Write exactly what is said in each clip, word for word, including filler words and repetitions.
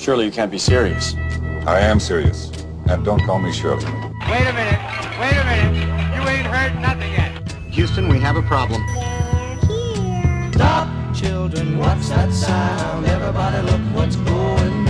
Surely you can't be serious. I am serious. And don't call me Shirley. Wait a minute. Wait a minute. You ain't heard nothing yet. Houston, we have a problem. Here. Stop, children, what's that sound? Everybody look what's going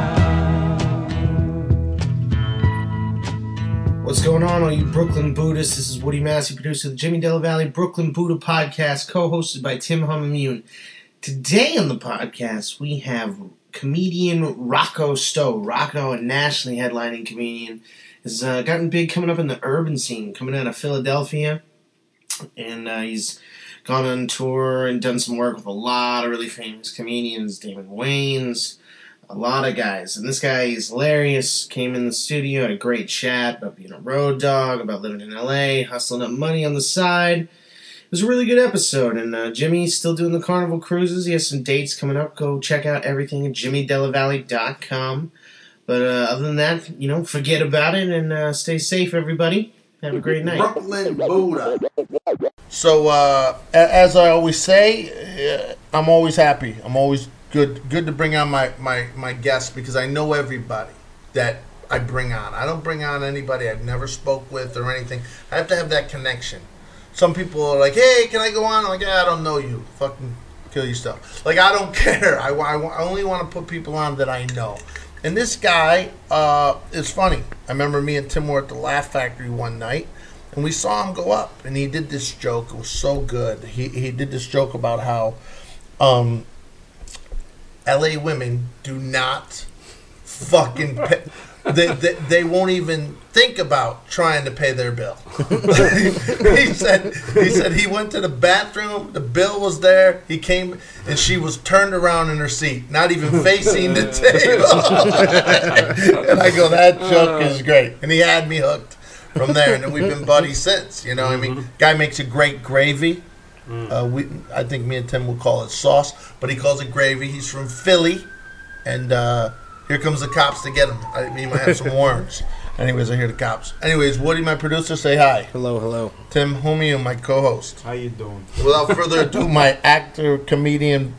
down. What's going on, all you Brooklyn Buddhists? This is Woody Massey, producer of the Jimmy Della Valley Brooklyn Buddha podcast, co-hosted by Tim Hummimune. Today on the podcast, we have comedian Rocco Stowe. Rocco, a nationally headlining comedian, has uh, gotten big coming up in the urban scene, coming out of Philadelphia. And uh, he's gone on tour and done some work with a lot of really famous comedians, Damon Wayans, a lot of guys. And this guy is hilarious. Came in the studio, had a great chat about being a road dog, about living in L A, hustling up money on the side. It was a really good episode, and uh, Jimmy's still doing the Carnival Cruises. He has some dates coming up. Go check out everything at jimmy della valley dot com. But uh, other than that, you know, forget about it and uh, stay safe, everybody. Have a great night. Brooklyn Buddha. So, uh, as I always say, uh, I'm always happy. I'm always good good to bring on my, my, my guests because I know everybody that I bring on. I don't bring on anybody I've never spoke with or anything. I have to have that connection. Some people are like, hey, can I go on? I'm like, yeah, I don't know you. Fucking kill yourself. Like, I don't care. I, I, I only want to put people on that I know. And this guy uh, is funny. I remember me and Tim were at the Laugh Factory one night, and we saw him go up, and he did this joke. It was so good. He he did this joke about how um, L A women do not fucking pay. They, they they won't even think about trying to pay their bill. he said he said he went to the bathroom, the bill was there, he came and she was turned around in her seat, not even facing the table. And I go, that joke is great. And he had me hooked from there, and then we've been buddies since. You know what I mean? Guy makes a great gravy. Uh, we I think me and Tim will call it sauce, but he calls it gravy. He's from Philly, and uh here comes the cops to get him. I mean, might have some warrants. Anyways, I hear the cops. Anyways, Woody, my producer, say hi. Hello, hello. Tim Hummimune, my co-host. How you doing? Without further ado, my actor, comedian,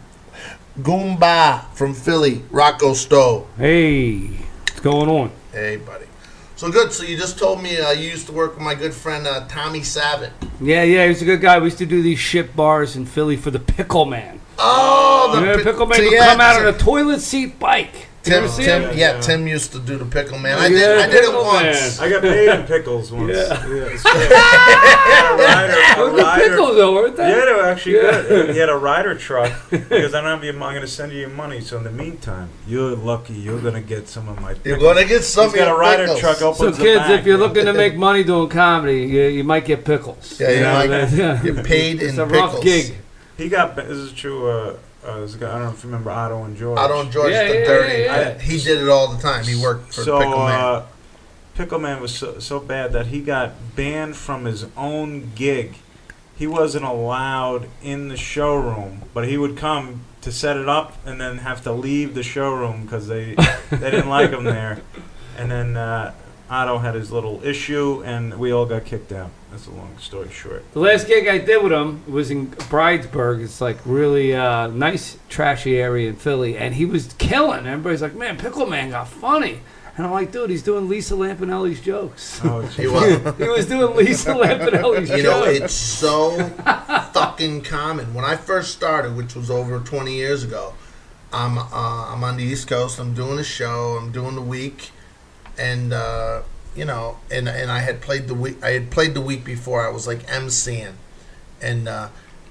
Goomba from Philly, Rocco Stowe. Hey, what's going on? Hey, buddy. So good. So you just told me uh, you used to work with my good friend uh, Tommy Savit. Yeah, yeah, he's a good guy. We used to do these shit bars in Philly for the Pickle Man. Oh, the you remember pi- Pickle Man t- would yeah, come out t- on a toilet seat bike. Tim, You Tim, ever see yeah, him? Tim used to do the Pickle Man. I Yeah, did, I did it Pickle once. Man. I got paid in pickles once. Yeah. Yeah, it's great. I had a rider, a Those were rider. pickles, though, weren't they? Yeah, they were actually Yeah. good. He had a rider truck because I don't have your, I'm going to send you your money. So in the meantime, you're lucky. You're going to get some of my pickles. You're going to get some He's of your got a rider pickles. truck So opens the kids, back. if you're looking to make money doing comedy, you, you might get pickles. Yeah, you know, might that- yeah. get paid It's in a rough pickles. gig. He got, this is true, uh, uh, this guy, I don't know if you remember Otto and George. Otto and George Yeah, the yeah, Dirty. yeah, yeah. I- he did it all the time. He worked for so, Pickle Man. Uh, Pickle Man was so, so bad that he got banned from his own gig. He wasn't allowed in the showroom, but he would come to set it up and then have to leave the showroom because they they didn't like him there. And then uh, Otto had his little issue, and we all got kicked out. That's a long story short. The last gig I did with him was in Bridesburg. It's like really uh, nice, trashy area in Philly, and he was killing. Everybody's like, "Man, Pickle Man got funny," and I'm like, "Dude, he's doing Lisa Lampanelli's jokes." Oh, He was. He was doing Lisa Lampanelli's You know, jokes. it's so fucking common. When I first started, which was over twenty years ago, I'm uh, I'm on the East Coast. I'm doing a show. I'm doing the week, and uh, you know, and and I had played the week. I had played the week before. I was like emceeing, and uh,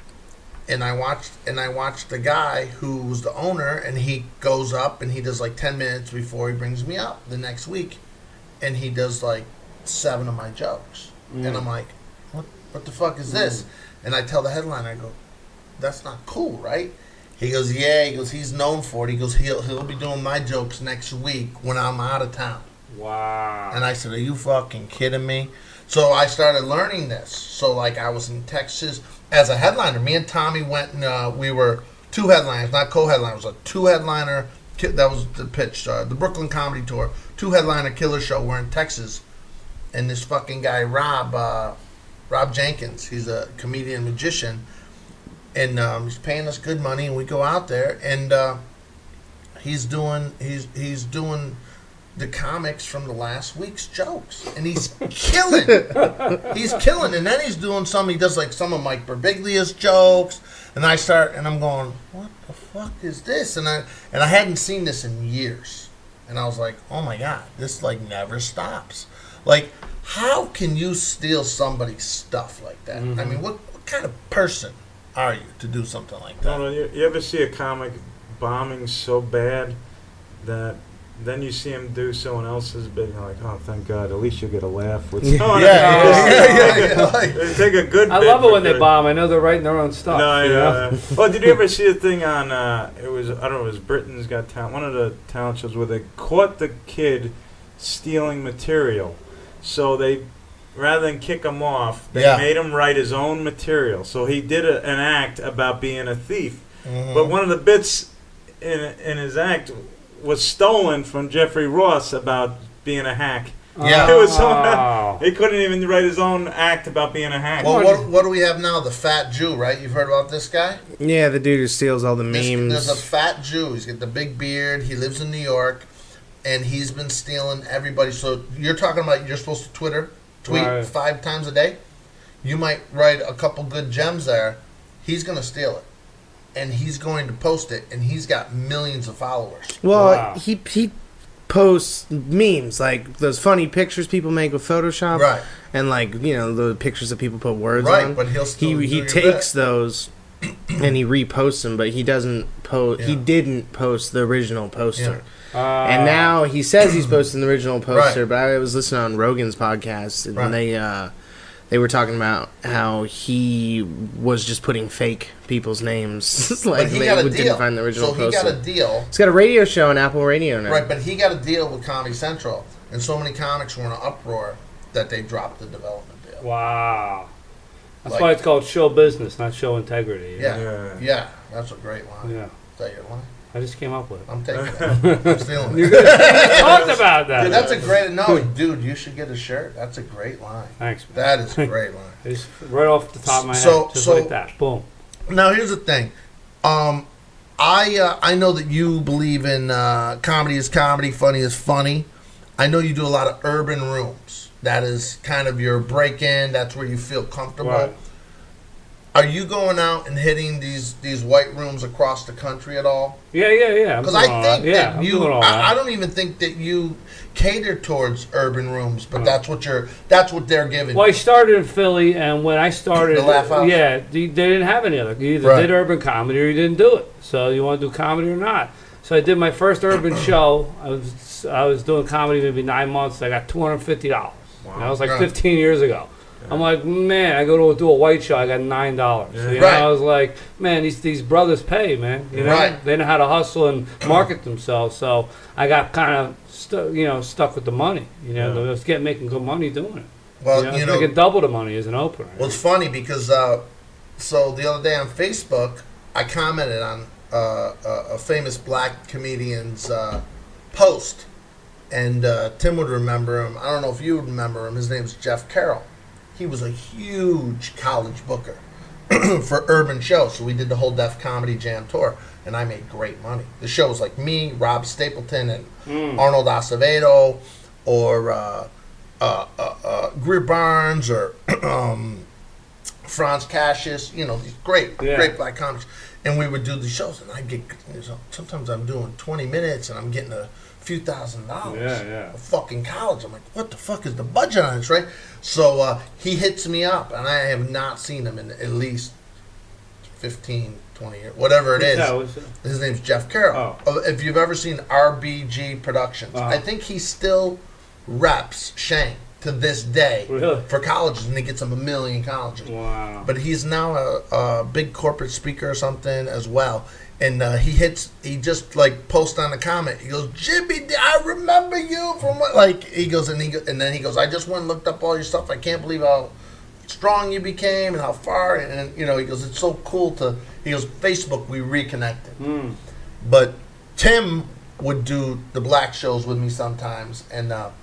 and I watched and I watched the guy who was the owner, and he goes up and he does like ten minutes before he brings me up the next week, and he does like seven of my jokes, Mm. and I'm like, what what the fuck is this? And I tell the headliner, I go, that's not cool, right? He goes, yeah. He goes, he's known for it. He goes, he'll he'll be doing my jokes next week when I'm out of town. Wow. And I said, are you fucking kidding me? So I started learning this. So like I was in Texas as a headliner. Me and Tommy went and uh, we were two headliners, not co-headliners. It was a two-headliner. That was the pitch. Uh, the Brooklyn Comedy Tour. Two-headliner killer show. We're in Texas. And this fucking guy, Rob, uh, Rob Jenkins, he's a comedian magician. And um, he's paying us good money. And we go out there. And uh, he's doing he's he's doing the comics from the last week's jokes, and he's killing. He's killing, and then he's doing some. He does like some of Mike Birbiglia's jokes, and I start, and I'm going, what the fuck is this? And I and I hadn't seen this in years, and I was like, oh my god, this like never stops. Like, how can you steal somebody's stuff like that? Mm-hmm. I mean, what what kind of person are you to do something like that? No, no, you, you ever see a comic bombing so bad that then you see him do someone else's bit, and you're like, oh, thank God, at least you'll get a laugh with someone. yeah, yeah, yeah, yeah, yeah. Like, they take a good I bit love it when good. they bomb. I know they're writing their own stuff. No, you yeah. know? Well, did you ever see a thing on, uh, it was, I don't know, it was Britain's Got Talent, one of the talent shows where they caught the kid stealing material. So they, rather than kick him off, they Yeah. made him write his own material. So he did a, an act about being a thief. mm-hmm. But one of the bits in in his act was stolen from Jeffrey Ross about being a hack. Yeah. It was so Oh. he couldn't even write his own act about being a hack. Well, what, what do we have now? The fat Jew, right? You've heard about this guy? Yeah, the dude who steals all the This- memes. There's a fat Jew. He's got the big beard. He lives in New York, and he's been stealing everybody. So you're talking about you're supposed to Twitter, tweet Right. five times a day. You might write a couple good gems there. He's going to steal it, and he's going to post it, and he's got millions of followers. Well, Wow. he he posts memes like those funny pictures people make with Photoshop, Right. and like you know the pictures that people put words Right, on. but he'll still he do he your takes bit. those and he reposts them, but he doesn't post. He Yeah. didn't post the original poster. Uh, And now he says he's posting the original poster, Right. but I was listening on Rogan's podcast, and Right. they uh, they were talking about how he was just putting fake people's names, like But he they got a didn't deal. find the original so he poster. got a deal. He's got a radio show on Apple Radio now. Right, but he got a deal with Comedy Central, and so many comics were in an uproar that they dropped the development deal. wow. That's Like- why it's called show business, not show integrity. you Yeah, know? yeah, Yeah. that's a great line. Yeah. Is that your line? I just came up with it. I'm taking it. I'm stealing it. We talked about that. Dude, that's a great no, dude. You should get a shirt. That's a great line. Thanks, man. That is a great line. Just right off the top of my So- head, just so- like that. Boom. Now here's the thing. Um, I uh, I know that you believe in uh, comedy is comedy, funny is funny. I know you do a lot of urban rooms. That is kind of your break-in. That's where you feel comfortable. Right. Are you going out and hitting these these white rooms across the country at all? Yeah, yeah, yeah. I'm Because doing I all think that. Yeah, that I'm you, doing all that. I, I don't even think that you cater towards urban rooms, but No. that's what you're, that's what they're giving. Well, I you. started in Philly, and when I started, The Laugh House? yeah, they, they didn't have any other. You either Right. did urban comedy or you didn't do it. So you want to do comedy or not? So I did my first urban show. I was I was doing comedy maybe nine months. I got two hundred fifty dollars. Wow. That was like Right. fifteen years ago. I'm like, man, I go to do a white show, I got nine dollars. Yeah. You know, Right. I was like, man, these these brothers pay, man. You know, Right. they know how to hustle and market themselves. So I got kind of stu- you know stuck with the money. You know, Yeah. I was getting making good money doing it. well, you know, I you was know, making double the money as an opener. well, it's funny because uh, so the other day on Facebook, I commented on uh, a, a famous black comedian's uh, post, and uh, Tim would remember him. I don't know if you would remember him. His name's Jeff Carroll. He was a huge college booker for urban shows. So we did the whole Def Comedy Jam tour, and I made great money. The show was like me, Rob Stapleton, and Mm. Arnold Acevedo, or uh, uh, uh, uh, Greer Barnes, or um, Franz Cassius. You know, these great, Yeah. great black comics. And we would do these shows, and I get sometimes I'm doing twenty minutes, and I'm getting a few thousand dollars. Yeah, yeah. A fucking college. I'm like, what the fuck is the budget on this, right? So uh, he hits me up, and I have not seen him in at least fifteen, twenty years, whatever it is. Yeah, it was- His name's Jeff Carroll. Oh. Uh, If you've ever seen R B G Productions, Uh-huh. I think he still reps Shane to this day Really? for colleges, and he gets him a million colleges. Wow. But he's now a, a big corporate speaker or something as well. And uh, he hits, he just like posts on the comment. He goes, Jimmy, I remember you from what? Like he goes, and he go, and then he goes, I just went and looked up all your stuff. I can't believe how strong you became and how far. And, and you know, he goes, it's so cool to. He goes, Facebook, we reconnected. Mm. But Tim would do the black shows with me sometimes, and uh,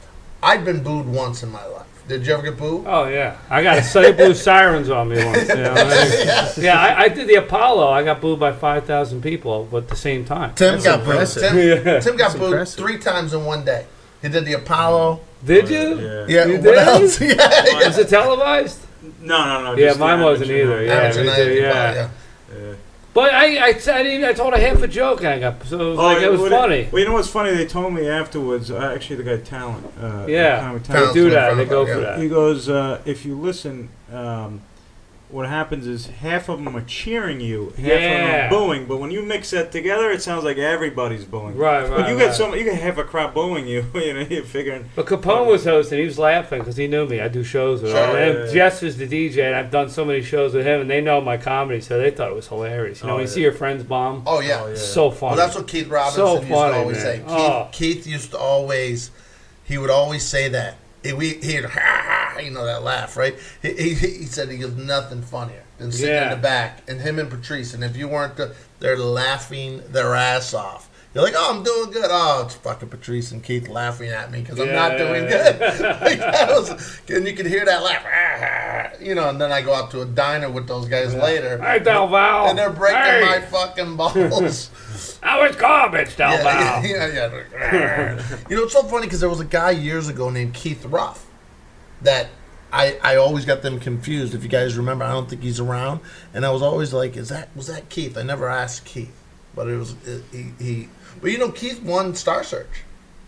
I've been booed once in my life. Did you ever get booed? Oh yeah, I got Sunny Blue Sirens on me once. You know? yeah, yeah I, I did the Apollo. I got booed by five thousand people at the same time. Tim That's got impressive. booed. Tim, Yeah. Tim got That's booed impressive. three times in one day. He did the Apollo. Did you? Yeah. Yeah. You what did? else? Yeah. yeah. Was it televised? No, no, no. Yeah, just the mine wasn't amateur either, one. yeah. Amateur we night, did, yeah. yeah. Yeah. But I, I, I, didn't, I told a half a joke and I got so it was like it was what funny. Well, you know what's funny? They told me afterwards. Uh, actually, the guy Talent. Uh, Yeah. Comic They Talent. do that. Talent's They in go front for of that. He goes, uh, if you listen, um, what happens is half of them are cheering you, half of them Yeah. are booing. But when you mix that together, it sounds like everybody's booing. Right, right. But you right. get some, you get half a crowd booing you. You know, you're figuring. But Capone was hosting. He was laughing because he knew me. I do shows with him. Sure, And yeah, yeah. Jess was the D J, and I've done so many shows with him, and they know my comedy, so they thought it was hilarious. You know, Oh, when you yeah. see your friends bomb, Oh yeah. Oh, yeah. so funny. Well, that's what Keith Robinson So used funny, to always man. say. Keith, Oh. Keith used to always, he would always say that. He, we, he'd, ha, ha, you know, that laugh, right? He, he, he said he goes, nothing funnier than sitting Yeah. in the back, and him and Patrice, and if you weren't, the, they're laughing their ass off. You're like, oh, I'm doing good. Oh, it's fucking Patrice and Keith laughing at me because I'm not doing Yeah. good. Like, that was, and you could hear that laugh, ah, ah, you know, and then I go out to a diner with those guys later. Hey, Del Val. And they're breaking Hey, my fucking balls. I was garbage, Del Yeah, Val. yeah, yeah, yeah. You know, it's so funny because there was a guy years ago named Keith Ruff that I, I always got them confused. If you guys remember, I don't think he's around, and I was always like, "Is that was that Keith?" I never asked Keith, but it was it, he, he. But you know, Keith won Star Search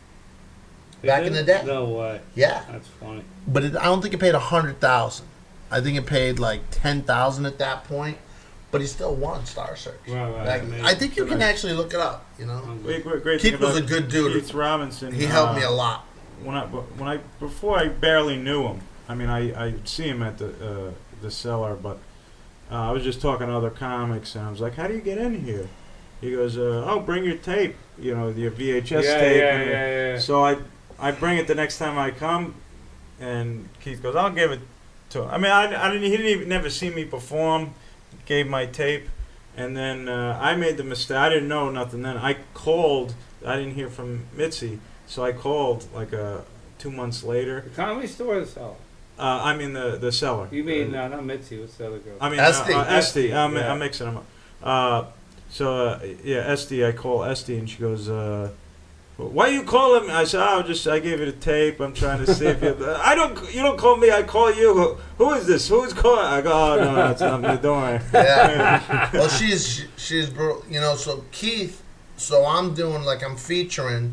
back in the day. No way. Yeah, That's funny. but it, I don't think it paid a hundred thousand. I think it paid like ten thousand at that point. But he still won Star Search. Right, right. Back- Amazing. I think you can actually look it up. You know, Great, great, great Keith thing was about a good dude. Keith Robinson. he helped uh, me a lot. When I when I before I barely knew him. I mean, I I'd see him at the uh, the cellar, but uh, I was just talking to other comics, and I was like, "How do you get in here?" He goes, uh, "Oh, bring your tape, you know, your V H S Yeah, tape." yeah, and- yeah, yeah. So I I bring it the next time I come, and Keith goes, "I'll give it to him." I mean, I, I didn't he didn't even never see me perform. Gave my tape, and then uh, I made the mistake. I didn't know nothing then. I called. I didn't hear from Mitzi, so I called like a. Two months later, The Comedy Store or the Cellar? uh, I'm in the, the cellar. You mean, no, not Mitzi. What's the other girl? I mean, Esty. uh, uh, Esty. I'm, Yeah. I'm mixing them up. Uh, so, uh, yeah, Esty, I call Esty, and she goes, uh, why you call him? I said, oh, just, I gave you the tape. I'm trying to see if you, I don't, you don't call me, I call you. Who, who is this? Who's calling? I go, oh, no, no, it's not me. Don't worry. Yeah. Well, she's she's bro- you know. So Keith, so I'm doing like I'm featuring,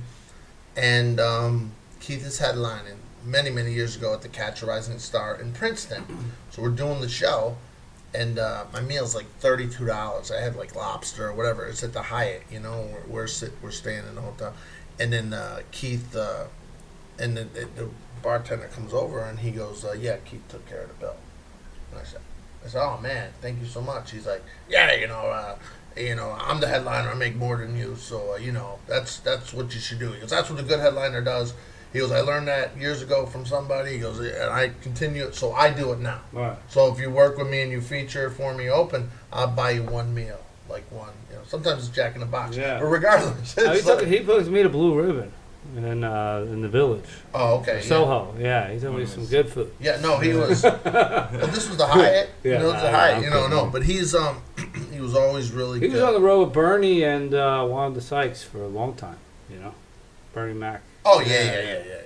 and um, Keith is headlining many many years ago at the Catch a Rising Star in Princeton. So we're doing the show, and uh, my meal's like thirty two dollars. I had like lobster or whatever. It's at the Hyatt, you know. We're we're, sit, we're staying in the hotel, and then uh, Keith uh, and the, the, the bartender comes over and he goes, uh, "Yeah, Keith took care of the bill." And I said. I said, "Oh man, thank you so much." He's like, "Yeah, you know, uh, you know, I'm the headliner. I make more than you, so uh, you know, that's that's what you should do." He goes, "That's what a good headliner does." He goes, "I learned that years ago from somebody." He goes, "And I continue it, so I do it now." Right. So if you work with me and you feature for me open, I'll buy you one meal, like one. You know, sometimes it's Jack in the Box, Yeah. but regardless, Oh, he, it's took, like- he took me to Blue Ribbon in uh, in the village. oh, okay, yeah. Soho, yeah. He took me some good food. Yeah, no, he was. Well, this was the Hyatt. Yeah, you know, it's the nah, Hyatt. I'm You know, kidding. no, but he's um, he was always really He good. was on the road with Bernie and uh, Wanda Sykes for a long time, you know. Bernie Mac. Oh yeah, yeah, yeah, yeah, yeah,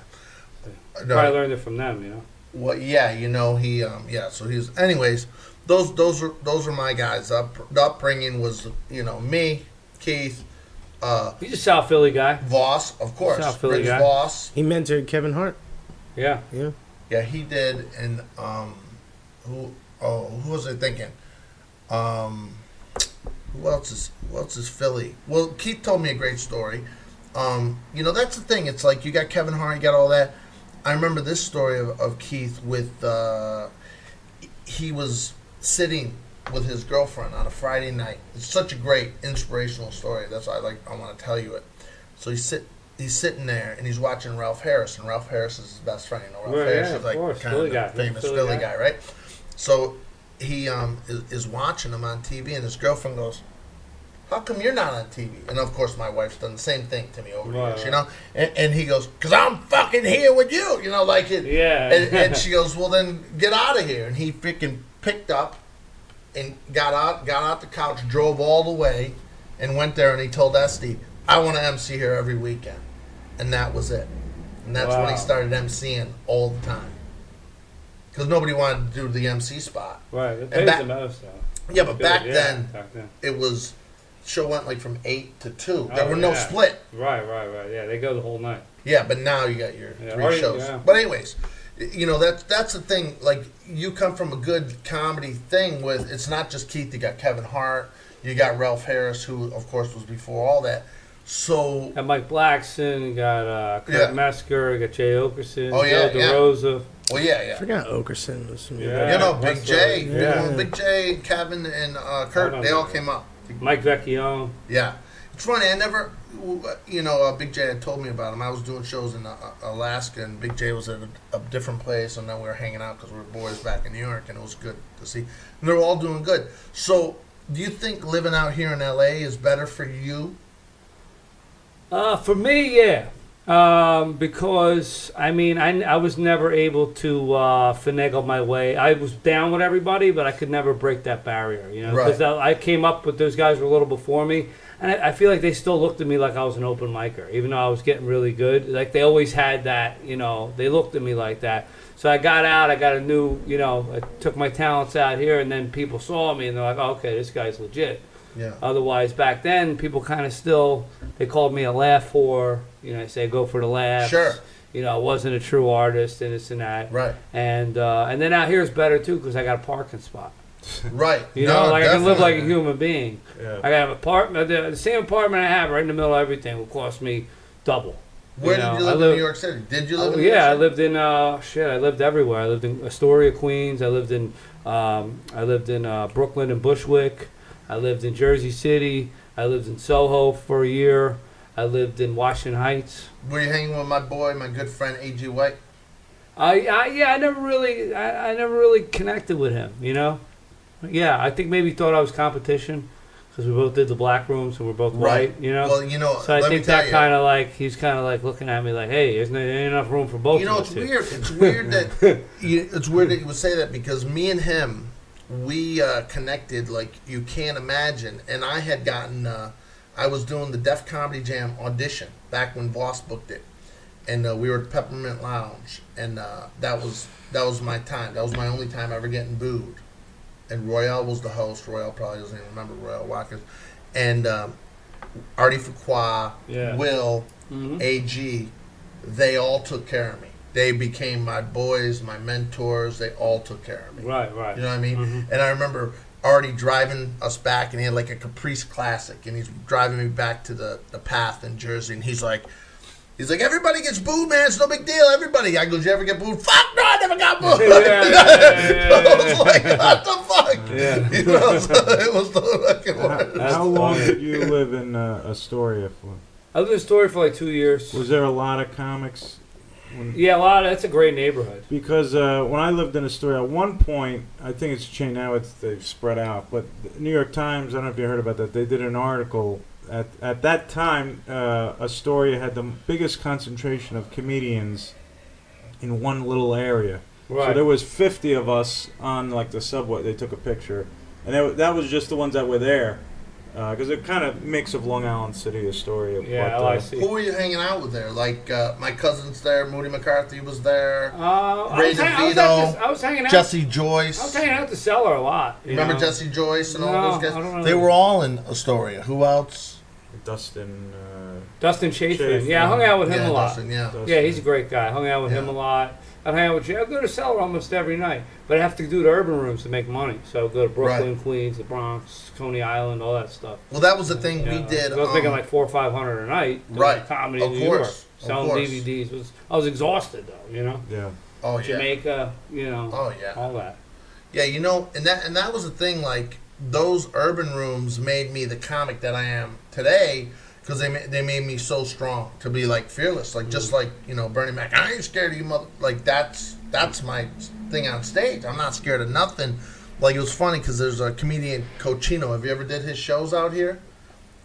yeah. No, Probably learned it from them, you know. well, yeah, you know, he, um, yeah. So he's, anyways, those, those are, those are my guys. Up, the upbringing was, you know, me, Keith, uh, He's a South Philly guy. Voss, of course, South Philly Rich guy. Voss. He mentored Kevin Hart. Yeah. Yeah. Yeah, he did, and um, who, oh, who was I thinking? Um, who else is, who else is Philly? Well, Keith told me a great story. Um, you know, that's the thing. It's like you got Kevin Hart, you got all that. I remember this story of, of Keith with, uh, he was sitting with his girlfriend on a Friday night. It's such a great inspirational story. That's why I like, I want to tell you it. So he's sit, he's sitting there and he's watching Ralph Harris, and Ralph Harris is his best friend. You know, Ralph Well, Harris yeah, is of like course, kind Philly of guy. the famous Philly Philly, guy. guy, right? So he um, is, is watching him on T V, and his girlfriend goes, how come you're not on T V? And of course, my wife's done the same thing to me over the Right, years, right. you know. And, and he goes, "Cause I'm fucking here with you," you know, like it. Yeah. And, and she goes, "Well, then get out of here." And he freaking picked up and got out, got out the couch, drove all the way, and went there. And he told Esty, "I want to M C here every weekend," and that was it. And that's when Wow. he started MCing all the time. Because nobody wanted to do the M C spot. Right. It And pays back- the most, though. Yeah, but Good, back yeah, then, back then. it was, show went like from eight to two. There Oh, were no yeah. split. Right, right, right. Yeah, they go the whole night. Yeah, but now you got your Yeah, three or you- shows. yeah. But anyways, you know, that's that's the thing. Like, you come from a good comedy thing with, it's not just Keith. You got Kevin Hart. You got Ralph Harris, who, of course, was before all that. So, Got Mike Blackson, you got uh, Kurt Yeah. Mesker, you got Jay Okerson, Oh, yeah, Joe yeah. DeRosa. well, yeah, I yeah. forgot Okerson was from Yeah. You know, Big Wrestler. J. Yeah. You know, Big J, Kevin, and uh, Kurt, Hold on. they all came up. Mike Vecchione. Yeah. It's funny, I never, you know, uh, Big J had told me about him. I was doing shows in uh, Alaska, and Big J was at a, a different place, and then we were hanging out because we were boys back in New York, and it was good to see. And they were all doing good. So, do you think living out here in L A is better for you? Uh, for me, yeah. Um, because, I mean, I, I was never able to uh, finagle my way. I was down with everybody, but I could never break that barrier, you know? Because Right. I came up with those guys were a little before me, and I, I feel like they still looked at me like I was an open micer, even though I was getting really good. Like, they always had that, you know, they looked at me like that. So I got out, I got a new, you know, I took my talents out here, and then people saw me, and they're like, oh, okay, this guy's legit. Yeah. Otherwise, back then, people kind of still, they called me a laugh whore. You know, I say go for the laughs. Sure. You know, I wasn't a true artist and this and that. Right. And uh, and then out here is better, too, because I got a parking spot. Right. You No, know, like I can live like a definitely. human being. Yeah. I got an apartment, the, the same apartment I have right in the middle of everything will cost me double. Where You know, did you I live live- in New York City? Did you live Oh, in New York yeah, I City? lived in uh, shit. I lived everywhere. I lived in Astoria, Queens. I lived in um, I lived in uh, Brooklyn and Bushwick. I lived in Jersey City. I lived in Soho for a year. I lived in Washington Heights. Were you hanging with my boy, my good friend A G White? I, I yeah, I never really I, I never really connected with him. You know, yeah, I think maybe he thought I was competition because we both did the black rooms and we're both Right. white. You know. Well, you know, so I let think me tell that you. kind of like he's kind of like looking at me like, hey, there's not enough room for both You know, of it's us here. weird. It's weird that you, it's weird that you would say that because me and him, we uh, connected like you can't imagine. And I had gotten, uh, I was doing the Def Comedy Jam audition back when Voss booked it, and uh, we were at Peppermint Lounge, and uh, that was that was my time. That was my only time ever getting booed. And Royale was the host. Royale probably doesn't even remember Royale Watkins, and um, Artie Fuqua, Yeah. Will, Mhm. A G, they all took care of me. They became my boys, my mentors. They all took care of me. Right, right. You know what I mean? Mhm. And I remember Artie driving us back, and he had like a Caprice Classic, and he's driving me back to the, the path in Jersey, and he's like, he's like, everybody gets booed, man. It's no big deal. Everybody. I go, did you ever get booed? Fuck no, I never got booed. Yeah, yeah, yeah, yeah, I was like, what the fuck? Yeah. You know, so it was the fucking How, worst. That's how long funny. did you live in uh, Astoria for? I lived in Astoria for like two years. Was there a lot of comics? When, Yeah, a lot. Of, that's a great neighborhood. Because uh, when I lived in Astoria, at one point, I think it's changed now. It's they've spread out. But the New York Times, I don't know if you heard about that. They did an article at at that time. Uh, Astoria had the biggest concentration of comedians in one little area. So Right. there was fifty of us on like the subway. They took a picture, and that, that was just the ones that were there. Because it kind of mix of Long Island City, Astoria. Yeah, but, L I uh, C. Who were you hanging out with there? Like, uh, my cousin's there. Moody McCarthy was there. Uh, I, Ray was hang- I, was DeVito, at the, I was hanging out. Jesse I was Joyce. hanging out at the cellar a lot. you Remember know? Jesse Joyce and all No, those guys? I don't know. They were all in Astoria. Who else? Dustin. Uh, Dustin Chafin. Chafin. Yeah, I hung out with him yeah, a lot. Dustin, yeah. Dustin. Yeah, he's a great guy. I hung out with him Yeah. a lot. I hang out with you. I go to cellar almost every night, but I have to do the urban rooms to make money. So I go to Brooklyn, Right. Queens, the Bronx, Coney Island, all that stuff. Well, that was the thing Yeah, we did. I was um, making like four or five hundred a night. doing Right. Comedy Of in New course. York, Of selling course. D V Ds. Was I was exhausted though, you know. yeah. oh yeah, Jamaica, you know, oh yeah, all that. yeah. You know, and that and that was the thing. Like those urban rooms made me the comic that I am today because they ma- they made me so strong to be like fearless. Like just like you know Bernie Mac. I ain't scared of you, mother. Like that's that's my thing on stage. I'm not scared of nothing. Like it was funny because there's a comedian Cochino. Have you ever did his shows out here?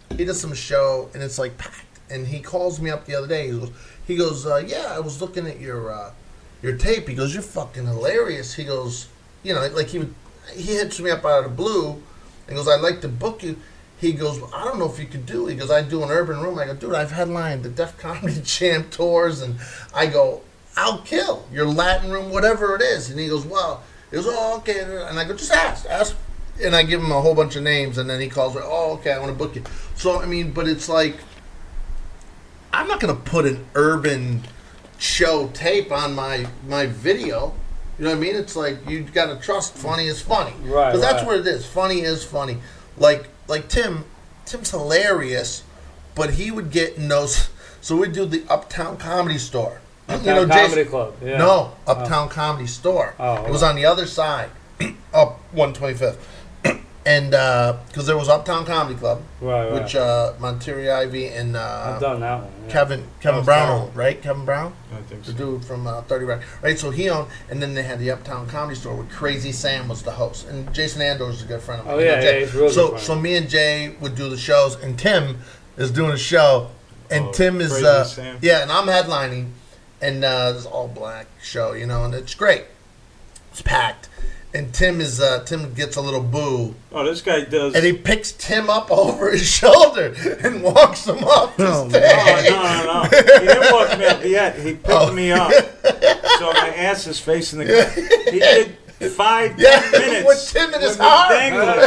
he does some show, and it's like packed. And he calls me up the other day. He goes, he goes, uh, yeah, I was looking at your uh, your tape. He goes, you're fucking hilarious. He goes, you know, like he would, he hits me up out of the blue, and goes, I'd like to book you. He goes, well, I don't know if you could do it. He goes, I do an urban room. I go, dude, I've headlined the Def Comedy Jam tours, and I go, I'll kill your Latin room, whatever it is. And he goes, well, he goes, oh, okay. And I go, just ask, ask. And I give him a whole bunch of names, and then he calls me, oh, okay, I want to book you. So, I mean, but it's like, I'm not going to put an urban show tape on my, my video. You know what I mean? It's like, you got to trust funny is funny. Right, Because that's right. what it is. Funny is funny. Like, like Tim, Tim's hilarious, but he would get in those, so we'd do the Uptown Comedy Store. Uptown Comedy Club. Yeah. No, Uptown Comedy Store. Oh, it was right. on the other side, up one twenty-fifth. And, because there was Uptown Comedy Club, Right, right. which uh, Monterey Ivy and uh, I've done that one. Yeah. Kevin Kevin was Brown terrible. owned, right? Kevin Brown? I think The so. dude from uh, thirty Rock. Right, so he owned, and then they had the Uptown Comedy Store where Crazy Sam was the host. And Jason Andor is a good friend of mine. Oh, You know yeah, Jay. yeah, he's really So, good friend. so me and Jay would do the shows, and Tim is doing a show, and Oh, Tim is, Crazy uh, Sam. yeah, and I'm headlining, and uh, this all black show, you know, and it's great. It's packed. And Tim is, uh, Tim gets a little boo. Oh, this guy does. And he picks Tim up over his shoulder and walks him up the Oh, stage. Oh, no, no, no. He didn't walk me up yet. He picked Oh. me up. So my ass is facing the ground. He did five, Yeah, ten minutes. with Tim in his with me arm. dangling.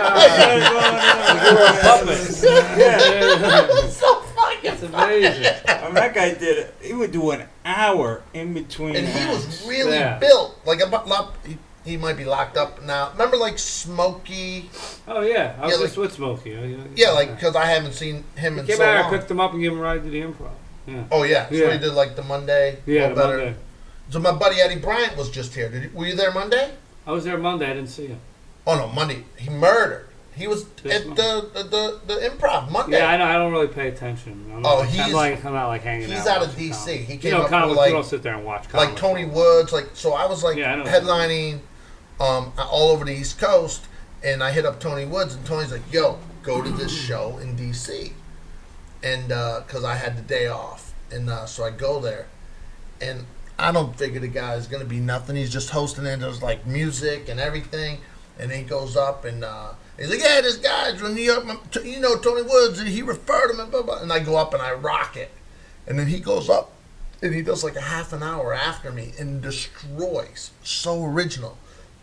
Yeah. Yeah. So funny. It's amazing. I mean, that guy did it. He would do an hour in between. And he acts. was really Yeah. built. Like, a, bu- lo- he, he might be locked up now. Remember, like, Smokey? Oh, yeah. I was Yeah, just like- with Smokey. Yeah, like, because I haven't seen him in Came so out, I long. picked him up and gave him a ride to the Improv. Yeah. Oh, yeah. So Yeah. he did, like, the Monday. Yeah, Go the Better. Monday. So my buddy Eddie Bryant was just here. Did you, were you there Monday? I was there Monday. I didn't see him. Oh, no, Monday. He murdered. He was This at month. the, the, the, the Improv Monday. Yeah, I know. I don't really pay attention. I'm Oh, not, he's- I'm like, I'm not like hanging out. he's out of watching D C. comedy. He You came know, up comics, with, like- you don't sit there and watch like comics. Tony Woods. Like, so I was like Yeah, I know. headlining um, all over the East Coast, and I hit up Tony Woods, and Tony's like, "Yo, go to this show in D C," and because I had the day off, and uh, so I go there, and I don't figure the guy's gonna be nothing. He's just hosting it. There's like music and everything, and he goes up and uh, he's like, "Yeah, this guy's from New York. You know Tony Woods, and he referred him and blah blah." And I go up and I rock it, and then he goes up. And he does like a half an hour after me and destroys. So original.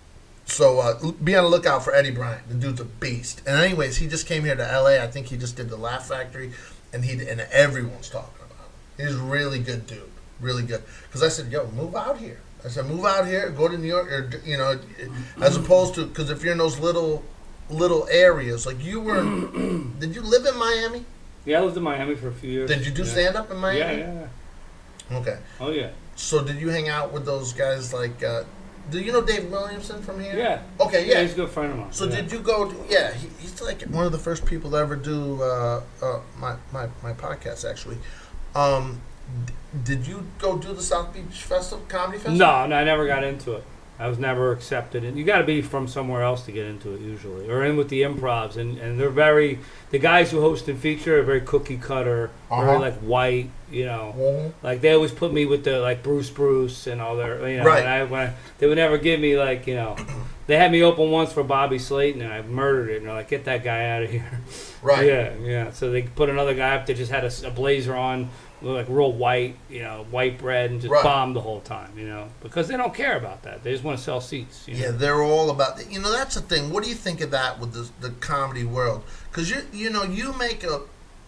So uh, be on the lookout for Eddie Bryant. The dude's a beast. And anyways, he just came here to L A. I think he just did the Laugh Factory, and he and everyone's talking about him. He's a really good dude, really good. Because I said, "Yo, move out here." I said, "Move out here, go to New York, or you know, as opposed to because if you're in those little little areas, like you were. In, did you live in Miami? Yeah, I lived in Miami for a few years. Did you do yeah. stand up in Miami? Yeah, yeah, yeah. Okay. Oh, yeah. So did you hang out with those guys like? Uh, do you know Dave Williamson from here? Yeah. Okay, yeah. He's a good friend of mine. So yeah. did you go? To, yeah, he, he's like one of the first people to ever do uh, uh, my, my my podcast. Actually, um, d- did you go do the South Beach Festival Comedy Festival? No, no, I never got into it. I was never accepted, and you got to be from somewhere else to get into it usually, or in with the improvs, and, and they're very the guys who host and feature are very cookie cutter, Uh-huh. very like white, you know, Mhm. like they always put me with the like Bruce Bruce and all their, you know, Right. and I, when I, they would never give me like, you know, they had me open once for Bobby Slayton, and I murdered it, and they're like, get that guy out of here, Right. yeah, yeah. So they put another guy up that just had a, s- a blazer on, like real white, you know, white bread, and just Right. bombed the whole time, you know, because they don't care about that. They just want to sell seats. You know? Yeah, they're all about. You know, that's the thing. What do you think of that with the the comedy world? Because you you know you make a.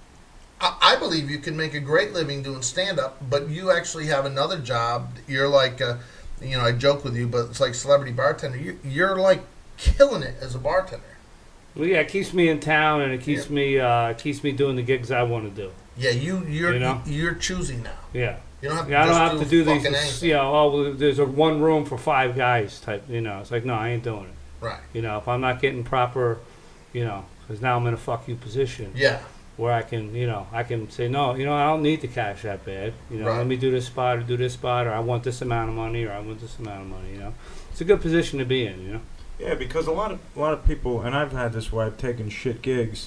I, I believe you can make a great living doing stand up, but you actually have another job. You're like, a, you know, I joke with you, but it's like celebrity bartender. You, you're like killing it as a bartender. Well, yeah, it keeps me in town, and it keeps Yeah. me uh, it keeps me doing the gigs I want to do. Yeah, you you're You know? you're choosing now. Yeah. You don't have to Yeah, I don't just have to do these, fucking just, anything. you know, oh, well, there's a one room for five guys type, you know. It's like, no, I ain't doing it. Right. You know, if I'm not getting proper, you know, because now I'm in a fuck you position Yeah. where I can, you know, I can say, no, you know, I don't need the cash that bad. You know, Right. let me do this spot or do this spot, or I want this amount of money, or I want this amount of money, you know. It's a good position to be in, you know. Yeah, because a lot of a lot of people, and I've had this where I've taken shit gigs,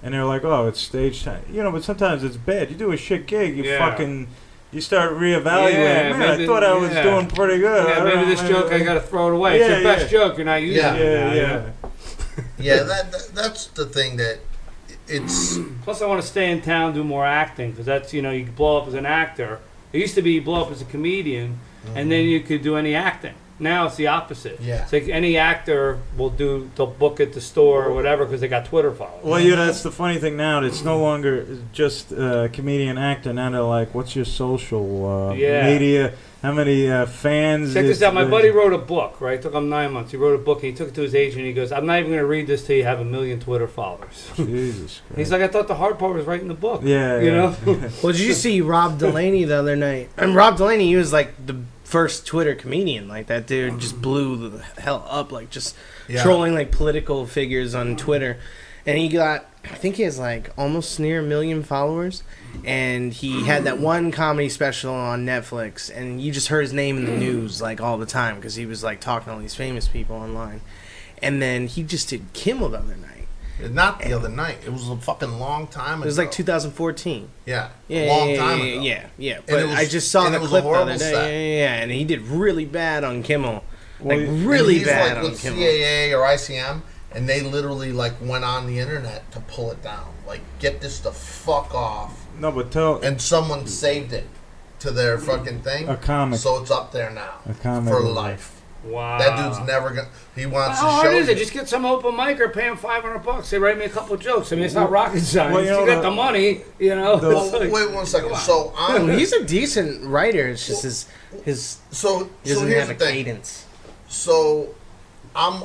and they're like, "Oh, it's stage time." You know, but sometimes it's bad. You do a shit gig, you Yeah. fucking, you start reevaluating. Yeah, Man, maybe- I thought I was yeah. doing pretty good. I Yeah, don't maybe know, this joke I gotta throw it away. Yeah, It's your best yeah. joke. You're not using Yeah. it. Yeah, now, yeah. you know? Yeah, that, that that's the thing that it's. Plus, I want to stay in town, do more acting, because that's, you know, you can blow up as an actor. It used to be you blow up as a comedian, and then you could do any acting. Now it's the opposite. Yeah. It's like any actor will do, they'll book at the store or whatever because they got Twitter followers. Well, yeah, that's the funny thing now. It's no longer just uh, comedian actor. Now they're like, "What's your social uh, Yeah. media? How many uh, fans?" Check is this out. My the-" buddy wrote a book, right? It took him nine months. He wrote a book, and he took it to his agent, and he goes, I'm not even going to read this till you have a million Twitter followers. Jesus Christ. He's like, I thought the hard part was writing the book. Yeah, You yeah. know? Well, did you see Rob Delaney the other night? And Rob Delaney, he was like the first Twitter comedian. Like that dude just blew the hell up, like just Yeah. trolling like political figures on Twitter. And he got, I think he has like almost near a million followers. And he had that one comedy special on Netflix, and you just heard his name in the news like all the time because he was like talking to all these famous people online. And then he just did Kimmel the other night. Not the other night. It was a fucking long time ago. It was like two thousand fourteen. Yeah, Yeah, long yeah, time yeah, ago. Yeah, yeah. And But it was- I just saw and the it was a clip the other horrible day. set. Yeah, yeah, yeah, and he did really bad on Kimmel. Well, Like and really he's bad like on with Kimmel. C A A or I C M, and they literally like went on the internet to pull it down. Like, get this the fuck off. No, but tell And someone saved it to their fucking thing. a comic. So it's up there now A comic for was life. Wow. That dude's never gonna. He wants How to hard show is it? you. Just get some open mic or pay him five hundred bucks. They write me a couple jokes. I mean, it's not rocket science. Well, you you, know, got the- the money, you know. the- It's Well, like- wait one second. Come on. So Oh, I'm. he's a decent writer. It's just his his So he so doesn't here's have the a thing. cadence. So I'm.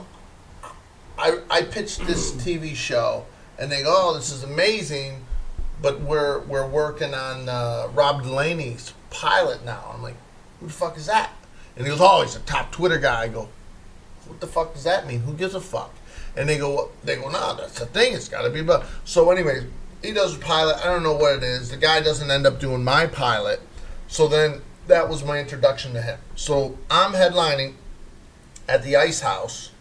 I I pitched this T V show, and they go, "Oh, this is amazing," but we're we're working on uh, Rob Delaney's pilot now. I'm like, "Who the fuck is that?" And he goes, "Oh, he's a top Twitter guy." I go, "What the fuck does that mean? Who gives a fuck?" And they go, "They go, no, that's the thing. It's got to be about." So, anyways, he does a pilot. I don't know what it is. The guy doesn't end up doing my pilot. So then that was my introduction to him. So I'm headlining at the Ice House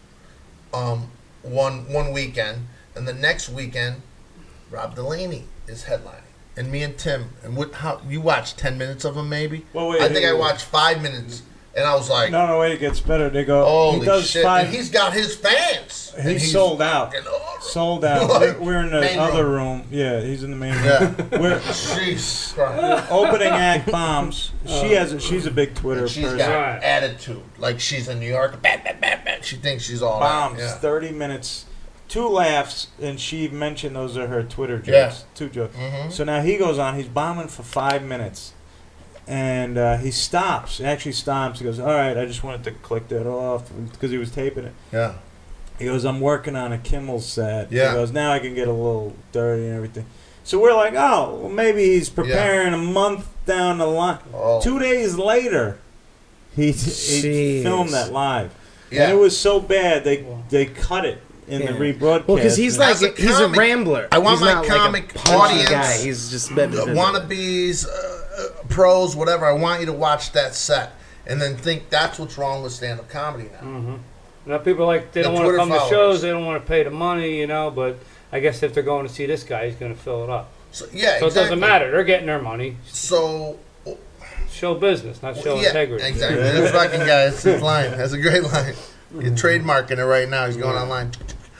um, one one weekend, and the next weekend, Rob Delaney is headlining, and me and Tim. And what? How you watched ten minutes of him? Maybe. Well, wait, I think wait, I wait. watched five minutes, and I was like, No, no, wait, it gets better. They go, "Holy he does shit!" five. And he's got his fans. And He's sold out. fucking over. Sold out. Like, We're- We're in the main other room. room. Yeah, he's in the main room. Yeah. We're Jeez. Christ. opening act bombs. She has. A, she's a big Twitter And she's person. got Right. attitude. Like she's in New York. Bam, bam, bam, bam. She thinks she's all Bombs. that. Yeah. Thirty minutes. Two laughs, and she mentioned those are her Twitter jokes. Yeah. Two jokes. Mhm. So now he goes on. He's bombing for five minutes, and uh, he stops. He actually stops. He goes, "All right, I just wanted to click that off because he was taping it." Yeah. He goes, "I'm working on a Kimmel set." Yeah. He goes, "Now I can get a little dirty and everything." So we're like, "Oh, well, maybe he's preparing a month down the line." Oh. Two days later, he, he Jeez. filmed that live, Yeah. and it was so bad they they cut it in Yeah. the rebroadcast. Well, because he's like As a he's a comic, rambler. I want he's my not comic like a punchy audience, guy. He's just the wannabes, uh, uh, pros, whatever. I want you to watch that set and then think that's what's wrong with stand-up comedy now. Mm-hmm. Now people are like they The don't want to Twitter come to followers. shows, they don't want to pay the money, you know. But I guess if they're going to see this guy, he's going to fill it up. So yeah, So exactly. it doesn't matter. They're getting their money. So Show business, not show yeah, integrity. exactly. That fucking guy. That's his line. That's a great line. You're trademarking it right now. He's going online.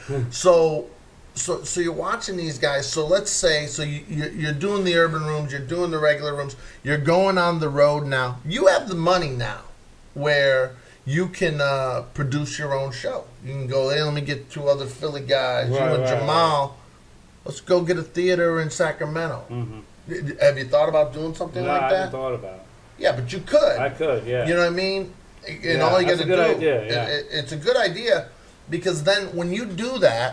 So, so, so you're watching these guys. So let's say, so you, you're, you're doing the urban rooms, you're doing the regular rooms, you're going on the road now. You have the money now, where you can uh, produce your own show. You can go, hey, let me get two other Philly guys, Right, you and right, Jamal. Let's go get a theater in Sacramento. Mm-hmm. Have you thought about doing something No, like I that? haven't thought about it. Yeah, but you could. I could, yeah. You know what I mean? And Yeah, all you got that's to a do, good idea, yeah. it- it- it's a good idea because then when you do that,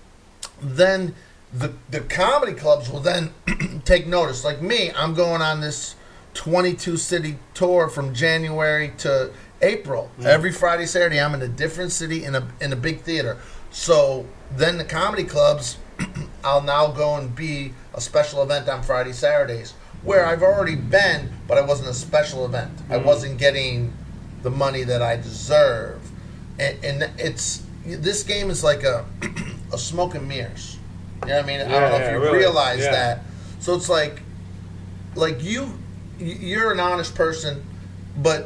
then the the comedy clubs will then take notice. Like me, I'm going on this twenty-two city tour from January to April. Mm. Every Friday, Saturday, I'm in a different city in a in a big theater. So then the comedy clubs, I'll now go and be a special event on Friday, Saturdays, where I've already been, but I wasn't a special event. I wasn't getting the money that I deserve, and, and it's this game is like a a smoke and mirrors. You know what I mean? I Yeah, don't know yeah, if you really. realize Yeah. that. So it's like, like you, you're an honest person, but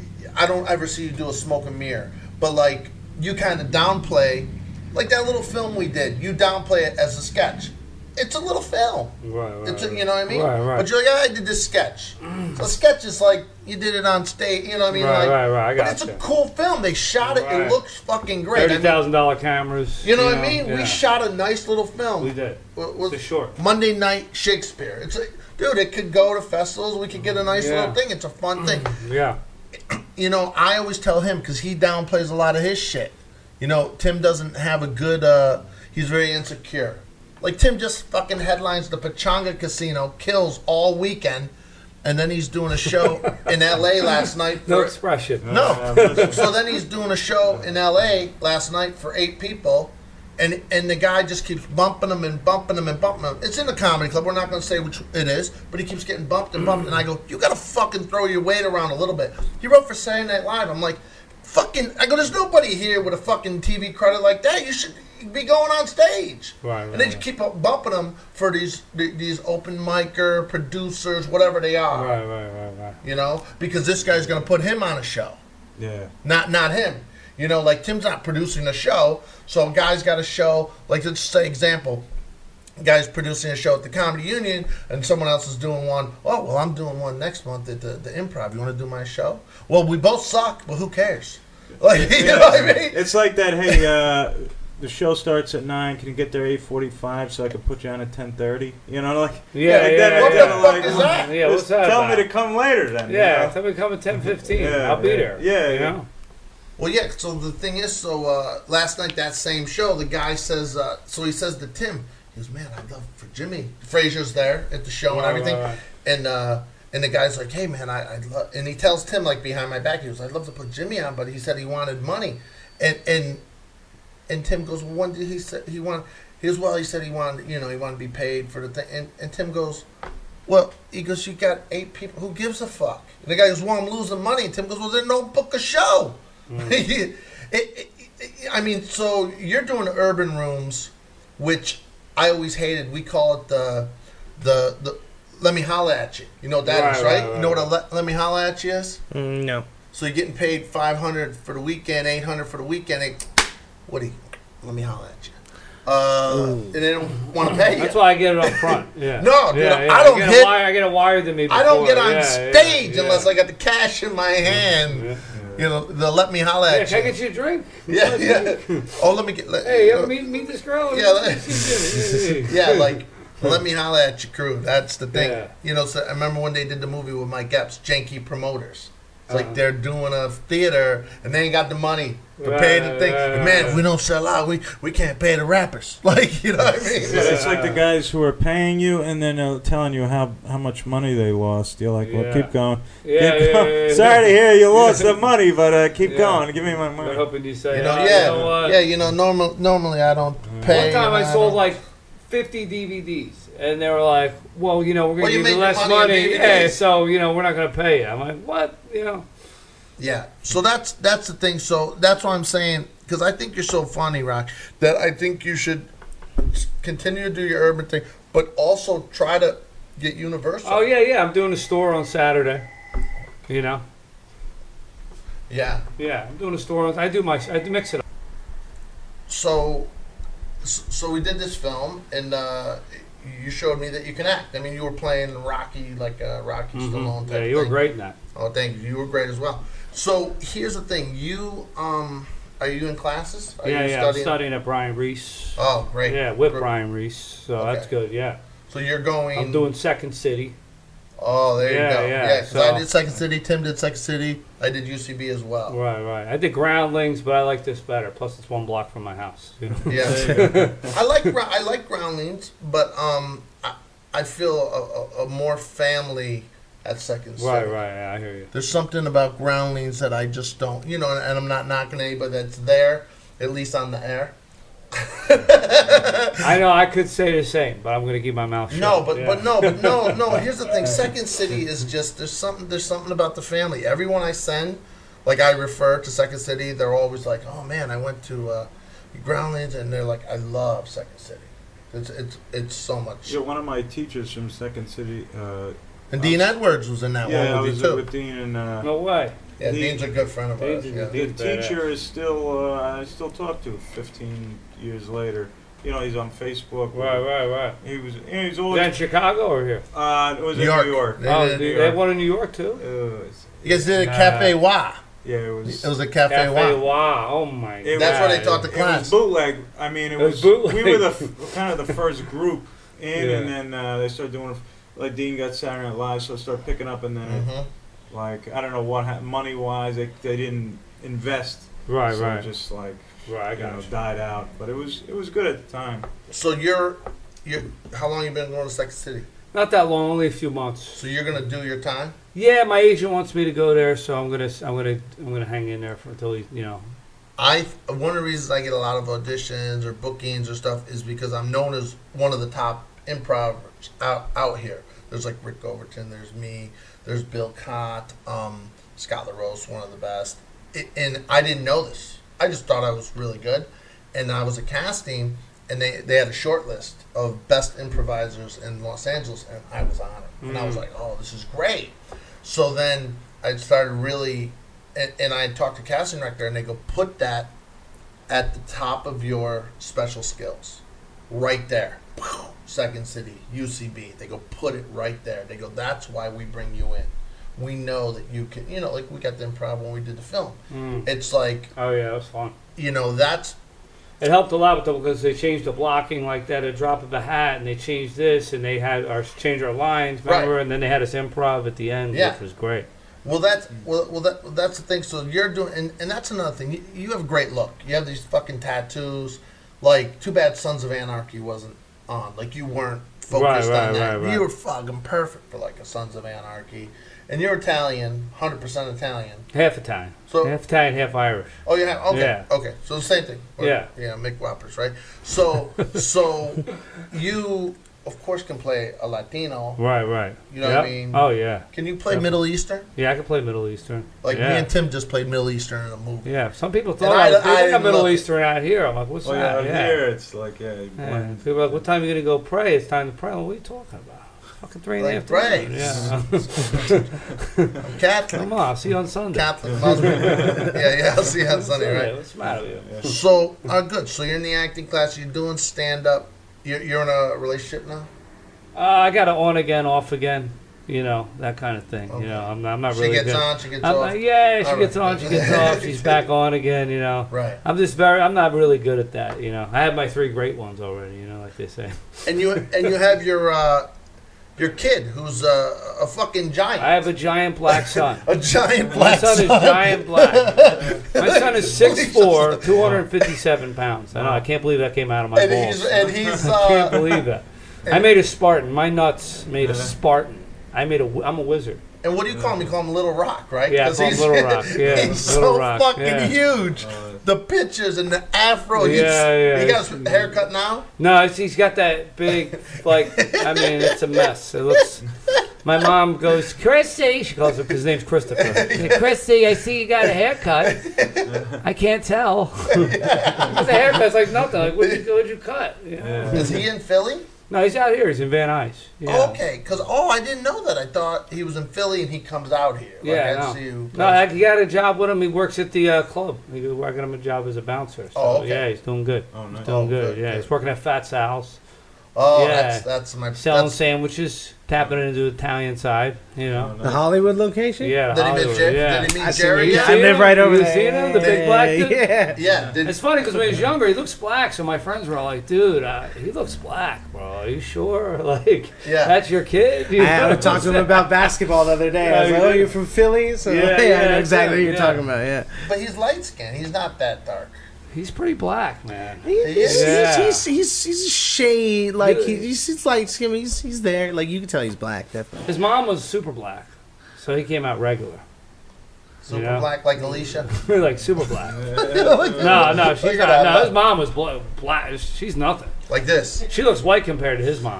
I don't ever see you do a smoke and mirror. But like you kind of downplay, like that little film we did. You downplay it as a sketch. It's a little film. Right, right. It's a, you know what I mean? Right, right. But you're like, "Ah, I did this sketch. So a sketch is like you did it on stage. You know what I mean? Right, like, right, right, I But it's gotcha. a cool film. They shot it. Right. It looks fucking great. I Thirty mean, thousand dollar cameras. you know what I mean? yeah. We shot a nice little film. We did. What was It's a short. Monday Night Shakespeare. It's like, dude, it could go to festivals. We could get a nice Yeah. little thing. It's a fun thing. Yeah. You know, I always tell him because he downplays a lot of his shit. You know, Tim doesn't have a good. Uh, he's very insecure. Like Tim just fucking headlines the Pachanga Casino, kills all weekend, and then he's doing a show in L A last night. No For, expression. no. So then he's doing a show in L A last night for eight people, and and the guy just keeps bumping him and bumping him and bumping him. It's in the comedy club. We're not going to say which it is, but he keeps getting bumped and bumped. And I go, you got to fucking throw your weight around a little bit. He wrote for Saturday Night Live. I'm like, fucking. I go, there's nobody here with a fucking T V credit like that. You should be going on stage. Right, right, and then you right. keep up bumping them for these these open micer producers, whatever they are. Right, right, right, right. You know, because this guy's going to put him on a show. Yeah. Not not him. You know, like Tim's not producing the show, so a guy's got a show. Like let's say example, a guy's producing a show at the Comedy Union, and someone else is doing one. Oh well, I'm doing one next month at the, the Improv. You want to do my show? Well, we both suck, but who cares? Like you know what I mean? It's like that. Hey, uh, the show starts at nine. Can you get there eight forty-five so I can put you on at ten thirty? You know, like Yeah, like yeah, that, yeah, What yeah. the fuck is that? Yeah, what's Just that tell about? me to come later then. you Yeah, know? tell me to come at ten fifteen. Yeah, I'll be yeah. there. Yeah, you yeah. know? Well, yeah. So the thing is, so uh, last night that same show, the guy says, uh, so he says to Tim, he goes, "Man, I'd love for Jimmy." Frazier's there at the show and Right, everything, right, right. and uh, and the guy's like, "Hey, man, I, I'd love," and he tells Tim like behind my back, he goes, "I'd love to put Jimmy on," but he said he wanted money, and and and Tim goes, "Well, when did he say he want?" He goes, "Well, he said he wanted, you know, he wanted to be paid for the thing," and and Tim goes, "Well," he goes, "You got eight people. Who gives a fuck?" And the guy goes, "Well, I'm losing money." And Tim goes, "Well, then don't book a show." it, it, it, I mean, so you're doing urban rooms, which I always hated. We call it the the the. Let me holla at you. You know what that Right, is, right, right? right, You know what a right. let, let me holla at you is? Mm, no. So you're getting paid five hundred for the weekend, eight hundred for the weekend. They, what do you? Let me holla at you. Uh, and they don't want to pay you. That's why I get it up front. Yeah. No, dude, yeah, yeah. I don't get hit- A wire, I get a wire to me. Before. I don't get on yeah, stage yeah, unless yeah. I got the cash in my hand. Yeah. You know, they'll let me holla Yeah, at can I you. get you a drink? Yeah, yeah. Oh, let me get. Let, Hey, you uh, ever meet, meet this girl? Yeah, let- yeah, like let me holla at your crew. That's the thing. Yeah. You know, so I remember when they did the movie with Mike Epps, Janky Promoters. It's Uh-huh. like they're doing a theater and they ain't got the money to Right, pay the thing. right, right, Man, right. if we don't sell out, we we can't pay the rappers. Like, you know what I mean? It's, it's like the guys who are paying you and then uh, telling you how how much money they lost. You're like, well, Yeah. keep going. Yeah, Keep yeah, going. yeah, yeah. Sorry to hear you lost some money, but uh, keep Yeah. going. Give me my They're money. hoping you say, You know, "Oh, yeah, you know what?" yeah. You know, normal normally I don't pay. One time I and sold don't- like fifty D V Ds, and they were like, "Well, you know, we're Well, gonna you give you made your less money on money, D V Ds. yeah, so you know, we're not gonna pay you." I'm like, "What?" You know? Yeah, so that's that's the thing. So that's why I'm saying, because I think you're so funny, Rock, that I think you should s- continue to do your urban thing, but also try to get Universal. Oh yeah, yeah. I'm doing a store on Saturday. You know? Yeah. Yeah, I'm doing a store. On, I do my, I do mix it up. So, so we did this film, and uh, you showed me that you can act. I mean, you were playing Rocky, like uh, Rocky Stallone type Yeah, you were thing. great in that. Oh, thank you. You were great as well. So here's the thing. You um, are you in classes? Are Yeah, you yeah. I'm studying at Brian Reese. Oh, great. Yeah, with Gr- Brian Reese. So that's Okay. good. Yeah, So you're going. I'm doing Second City. Oh, there Yeah, you go. yeah, Yeah, because so- I did Second City. Tim did Second City. I did U C B as well. Right, right. I did Groundlings, but I like this better. Plus, it's one block from my house. You know? Yeah, I like gra- I like Groundlings, but um, I, I feel a, a, a more family at Second City. Right, right. Yeah, I hear you. There's something about Groundlings that I just don't, you know, and I'm not knocking anybody that's there, at least on the air. I know I could say the same, but I'm going to keep my mouth shut. No, but Yeah. but no, but no, no. Here's the thing. Second City is just there's something there's something about the family. Everyone I send, like I refer to Second City, they're always like, "Oh man, I went to uh, Groundlings," and they're like, "I love Second City." It's it's it's so much. Yeah, one of my teachers from Second City. Uh, And Dean Edwards was in that yeah, I one with was you too. with Dean and. Uh, No way. Yeah, Dean- Dean's a good friend of ours. Dean's a Yeah. good- The Badass. teacher is still, uh, I still talk to fifteen years later. You know, he's on Facebook. Right, right, right. He was, he's Is that always, in Chicago or here? uh, it was New in York. New York. They Oh, did- they, New they York. won in New York too. Uh, it's- You guys did a Nah. Cafe Wa. yeah, it was. It was a Cafe, Cafe Wa. Wow. Oh my It god. That's where they taught the It class. was bootleg. I mean, it, It was was, bootleg. we were the f- kind of the first group in, Yeah. and then uh, they started doing like Dean got Saturday Night Live, so it started picking up, and then it, Mhm. like I don't know what ha- money wise they they didn't invest, Right, so right. it just like Right, I you got know you. died out. But it was it was good at the time. So you're, you're, how long you been going to Second City? Not that long, only a few months. So you're gonna do your time? Yeah, my agent wants me to go there, so I'm gonna, I'm gonna, I'm gonna hang in there for until he, you know. I one of the reasons I get a lot of auditions or bookings or stuff is because I'm known as one of the top improvers out out here. There's like Rick Overton, there's me, there's Bill Cott, um, Scott LaRose, one of the best. It, and I didn't know this. I just thought I was really good, and I was a casting, and they they had a short list of best improvisers in Los Angeles, and I was on it, and I was Mm. like, oh, this is great. So then I started really. And, and I talked to casting director, and they go, put that at the top of your special skills, right there. Second City, U C B. They go, put it right there. They go, that's why we bring you in. We know that you can, you know, like we got the improv when we did the film. Mm. It's like, Oh yeah, that was fun. you know, that's, It helped a lot with them because they changed the blocking like that, a drop of a hat, and they changed this, and they had our change our lines, remember? Right. And then they had us improv at the end, Yeah. which was great. well, that's, well, well that, that's the thing. So you're doing, and, and that's another thing. You, you have a great look. You have these fucking tattoos. Like, too bad Sons of Anarchy wasn't on. Like, you weren't focused Right, right, on that. right, right. You were fucking perfect for, like, a Sons of Anarchy. And you're Italian, one hundred percent Italian. Half Italian, So- half Italian, half Irish. Oh, you have? Okay. Yeah. Okay. So the same thing. Or- Yeah. Yeah, Mick Whoppers, right? So, so you, of course, can play a Latino. Right, right. You know what I Yep. mean? Oh yeah, Can you play Yep. Middle Eastern? yeah. I could play Middle Eastern. Like yeah. me and Tim just played Middle Eastern in a movie. Yeah, some people thought And I- I, was, I they think I'm didn't Middle look- Eastern out here. I'm like, what's Well, that? yeah, here it's like yeah, you Yeah. blend. People are like, what time are you gonna go pray? It's time to pray. Well, what are you talking about? Fucking three in the Like, afternoon. pray. Yeah. I'm Catholic. Come on, I'll see you on Sunday. Catholic Muslim. yeah, yeah. I'll see you on Sunday, Sunday, right? What's the matter with you? So, uh, good. So you're in the acting class. You're doing stand up. You're, you're in a relationship now. Uh, I got it on again, off again. You know, that kind of thing. Okay. You know, I'm, I'm not She really gets good. on. She gets I'm, off. uh, yeah, she All gets right. on, she gets off. She's back on again. You know. Right. I'm just very. I'm not really good at that. You know. I have my three great ones already. You know, like they say. And you and you have your uh, your kid who's uh, a fucking giant. I have a giant black son. a giant My black son is giant black. My son is six four, two hundred fifty-seven pounds. I know. I can't believe that came out of my and balls. he's and he's I can't uh, believe that. I made a Spartan. My nuts made a Spartan. I made a. wi- I'm a wizard. and what do you call him? You call him Little Rock, right? Yeah, I 'Cause call him he's, Little Rock. Yeah, he's Little so Rock, fucking yeah. huge. The pictures and the afro. he's, Yeah, yeah, He got it's- his haircut now. No, it's, he's got that big, like, I mean, it's a mess. It looks. My mom goes, Chrissy. She calls him. His name's Christopher. Hey, Chrissy, I see you got a haircut. I can't tell. What's a haircut? It's like nothing. Like, what'd you, what'd you cut? Yeah. Is he in Philly? No, he's out here. He's in Van Nuys. Yeah. Okay, because oh, I didn't know that. I thought he was in Philly and he comes out here. Like, Yeah, I no. see you. No, I, he got a job with him. He works at the uh, club. He got I got him a job as a bouncer. So, Oh, okay. yeah, he's doing good. Oh, nice. He's doing Oh, good. good, Yeah, good. he's working at Fat Sal's, Oh, yeah. that's that's my. selling That's, sandwiches, tapping into the Italian side. You know. Oh, The nice. Hollywood location? Yeah, did he meet Hollywood, Jer- yeah. Did he meet I see Jerry? him. You yet? I see live him? right over You there. seen him? The big black dude? Yeah. Yeah. Did, It's funny because when he was younger, he looked black. So my friends were all like, "Dude, uh, he looks black, bro. Are you sure? Like, Yeah. that's your kid?" You I had know to talk to him what I'm about basketball the other day. I was Yeah, like, you "Oh, did? you're from Philly?" So Yeah, yeah, yeah, I know that's exactly it, who you're yeah. talking about. Yeah, but he's light skinned. He's not that dark. saying? He's pretty black, man. He- he's, Yeah. he's, he's, he's, he's a shade like Really? he, he's, he's like skin. He's he's there. Like you can tell he's black. Definitely. His mom was super black, so he came out regular, Super Yeah. black like Alicia. like super black. No, no, she's Look at not. that No, mom. his mom was bla- black. She's nothing. Like this. She looks white compared to his mom.